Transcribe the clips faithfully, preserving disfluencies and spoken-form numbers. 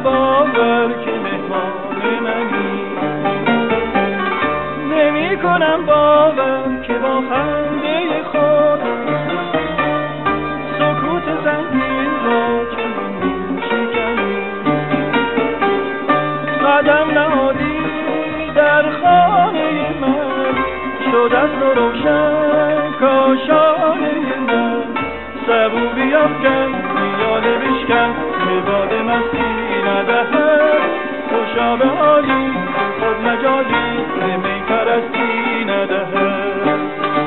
باور که مهمان منی، نمی کنم باور که با خنده خود سکوت زنگین را چنین میشکنی. قدم نهادی در خانه من، شد از تو روشن کاشانه من. سبو بیافکن پیاله بشکن که باد مستی ندهد. خوشا به حالی خود مجالی به می پرستی ندهد.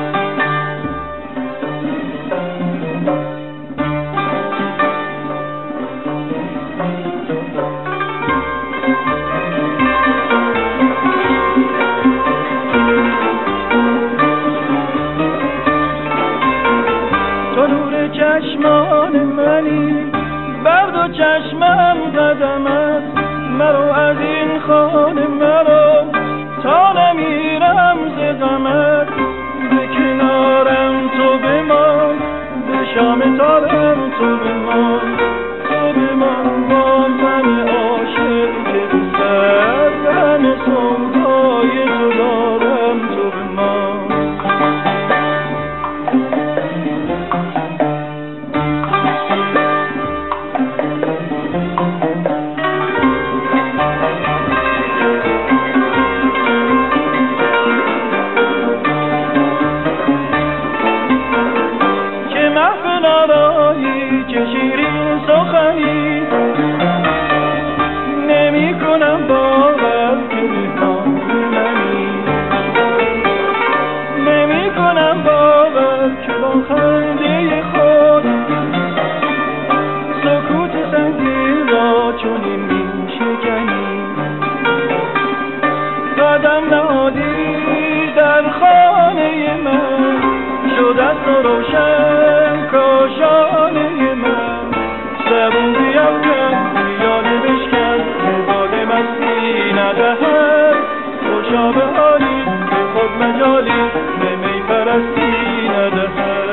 تو نور چشمان منی، بر دو چشمم قدمت. مرو از این خانه مرو تا نمیرم ز غمت. به کنارم تو بمان، به شام تارم تو بمان. تو بمان با من عاشق که سر غم سودای تو دارم. تو بمان چه شیرین سخنی، نمی کنم باور که مهمان منی، نمی کنم باور که با خنده خود سکوت سنگین را چنین می شکنی. قدم نهادی در خانه من، شد از تو روشن کاشانه من. زبون بیافکن پیاله بشکن که باد مستی ندهد. خوشا به حالی به خود مجالی به می پرستی ندهد.